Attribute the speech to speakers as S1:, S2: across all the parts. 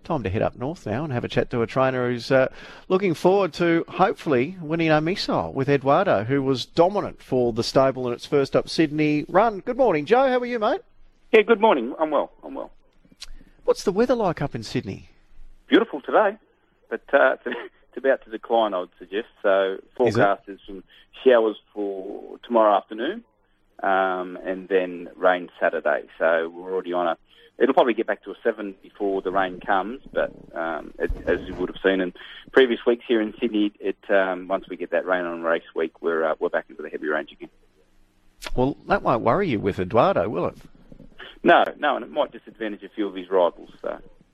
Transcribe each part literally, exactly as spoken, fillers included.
S1: Time to head up north now and have a chat to a trainer who's uh, looking forward to hopefully winning a missile with Eduardo, who was dominant for the stable in its first up Sydney run. Good morning, Joe. How are you, mate?
S2: Yeah, good morning. I'm well. I'm well.
S1: What's the weather like up in Sydney?
S2: Beautiful today, but uh, it's about to decline, I would suggest. So forecast is, is some showers for tomorrow afternoon, um, and then rain Saturday. So we're already on a... It'll probably get back to a seven before the rain comes, but um, it, as you would have seen in previous weeks here in Sydney, it um, once we get that rain on race week, we're uh, we're back into the heavy range again.
S1: Well, that won't worry you with Eduardo, will it?
S2: No, no, and it might disadvantage a few of his rivals. So.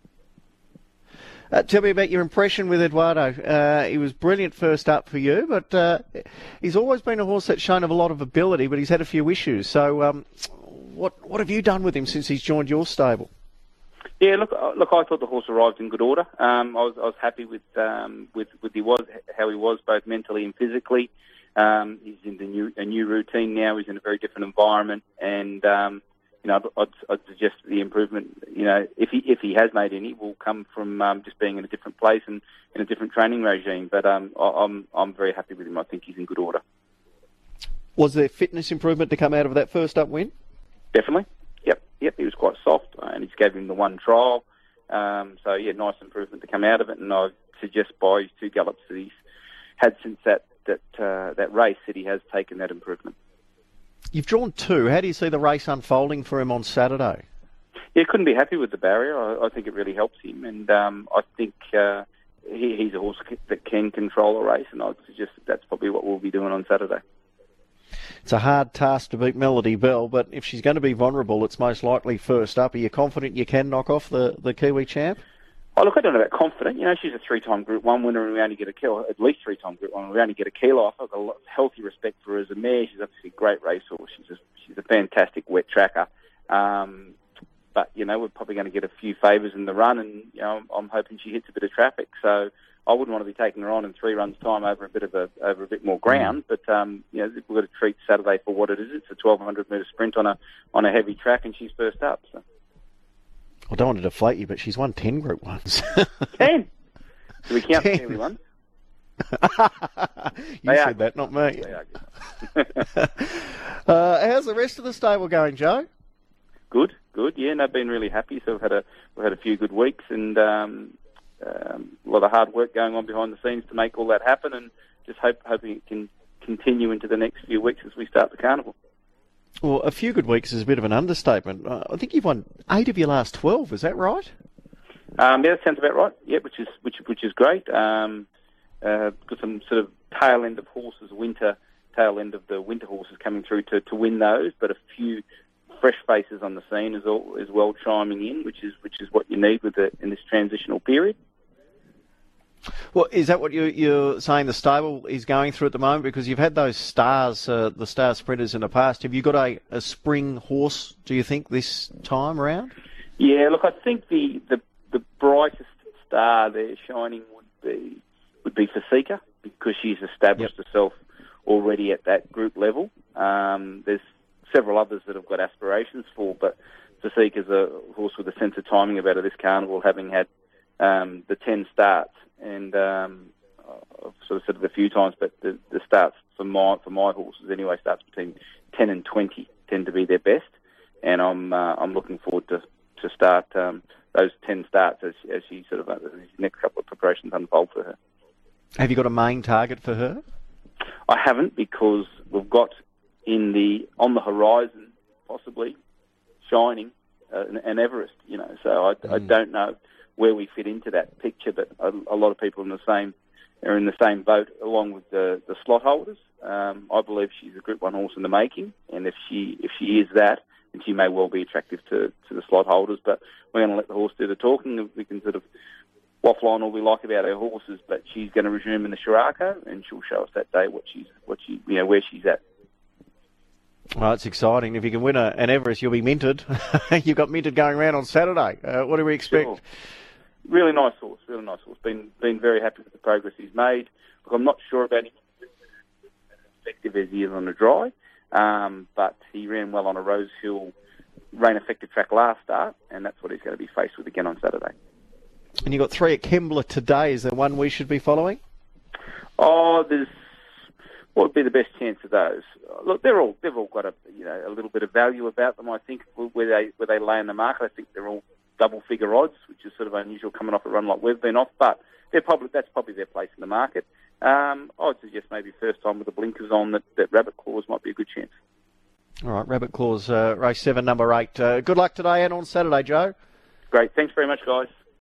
S1: Uh, tell me about your impression with Eduardo. Uh, he was brilliant first up for you, but uh, he's always been a horse that's shown of a lot of ability, but he's had a few issues. So um, what what have you done with him since he's joined your stable?
S2: Yeah, look, look. I thought the horse arrived in good order. Um, I was I was happy with um, with with he was how he was both mentally and physically. Um, he's in the new a new routine now. He's in a very different environment, and um, you know, I'd, I'd suggest the improvement, you know, if he if he has made any, will come from um, just being in a different place and in a different training regime. But um, I, I'm I'm very happy with him. I think he's in good order.
S1: Was there fitness improvement to come out of that first up win?
S2: Definitely. Yep. Yep. He was quite soft, uh, and he just gave him the one trial. Um, so yeah, nice improvement to come out of it. And I suggest by his two gallops that he's had since that that uh, that race that he has taken that improvement.
S1: You've drawn two. How do you see the race unfolding for him on Saturday?
S2: Yeah, couldn't be happy with the barrier. I, I think it really helps him, and um, I think uh, he, he's a horse that can control a race, and I'd suggest that that's probably what we'll be doing on Saturday.
S1: It's a hard task to beat Melody Bell, but if she's going to be vulnerable, it's most likely first up. Are you confident you can knock off the, the Kiwi champ?
S2: Oh, look, I don't know about confident. You know, she's a three-time Group One winner, and we only get a kilo, at least three-time Group One. We only get a kilo off. I've got a lot, healthy respect for her as a mare. She's obviously a great racehorse. She's a, she's a fantastic wet tracker. Um, but you know, we're probably going to get a few favours in the run, and you know, I'm, I'm hoping she hits a bit of traffic. So I wouldn't want to be taking her on in three runs' time over a bit of a over a bit more ground. But um, you know, we've got to treat Saturday for what it is. It's a twelve hundred metre sprint on a on a heavy track, and she's first up. So.
S1: I don't want to deflate you, but she's won ten Group Ones.
S2: ten? Do we count the Kiwi ones?
S1: You they said are. That, not me. uh, how's the rest of the stable going, Joe?
S2: Good, good. Yeah, no, been really happy. So we've had a we've had a few good weeks, and um, um, a lot of hard work going on behind the scenes to make all that happen, and just hope hoping it can continue into the next few weeks as we start the carnival.
S1: Well, a few good weeks is a bit of an understatement. Uh, I think you've won eight of your last twelve. Is that right?
S2: Um, yeah, that sounds about right. Yeah, which is which which is great. Um, uh, got some sort of tail end of horses, winter tail end of the winter horses coming through to, to win those, but a few fresh faces on the scene as, all, as well chiming in, which is which is what you need with the, in this transitional period.
S1: Well, is that what you, you're saying the stable is going through at the moment? Because you've had those stars, uh, the star sprinters in the past. Have you got a, a spring horse, do you think, this time around?
S2: Yeah, look, I think the, the, the brightest star there shining would be would be Fasika, because she's established yep. herself already at that group level. Um, there's several others that have got aspirations for, but Fasika's a horse with a sense of timing about her this carnival, having had um, the ten starts. And um, I've sort of said it a few times, but the, the starts for my for my horses anyway starts between ten and twenty tend to be their best, and I'm uh, I'm looking forward to to start um, those ten starts as as she sort of uh, these next couple of preparations unfold for her.
S1: Have you got a main target for her?
S2: I haven't, because we've got in the on the horizon possibly shining uh, an, an Everest, you know. So I, mm. I don't know where we fit into that picture, but a, a lot of people in the same are in the same boat, along with the, the slot holders. Um, I believe she's a Group One horse in the making, and if she if she is that, then she may well be attractive to, to the slot holders. But we're going to let the horse do the talking. We can sort of waffle on all we like about her horses, but she's going to resume in the Shirako, and she'll show us that day what she's what she you know where she's at.
S1: Well, it's exciting. If you can win a, an Everest, you'll be minted. You've got minted going around on Saturday. Uh, what do we expect?
S2: Sure. Really nice horse, really nice horse. Been been very happy with the progress he's made. Look, I'm not sure about him as effective as he is on the dry, um, but he ran well on a Rose Hill rain-affected track last start, and that's what he's going to be faced with again on Saturday.
S1: And you've got three at Kembla today. Is there one we should be following?
S2: Oh, there's what would be the best chance of those? Look, they're all they've all got a you know a little bit of value about them. I think where they where they lay in the market, I think they're all double figure odds, which is sort of unusual coming off a run like we've been off. But they're probably that's probably their place in the market. Um, I would suggest maybe first time with the blinkers on that, that Rabbit Claws might be a good chance.
S1: All right, Rabbit Claws, uh, race seven, number eight. Uh, good luck today and on Saturday, Joe.
S2: Great, thanks very much, guys.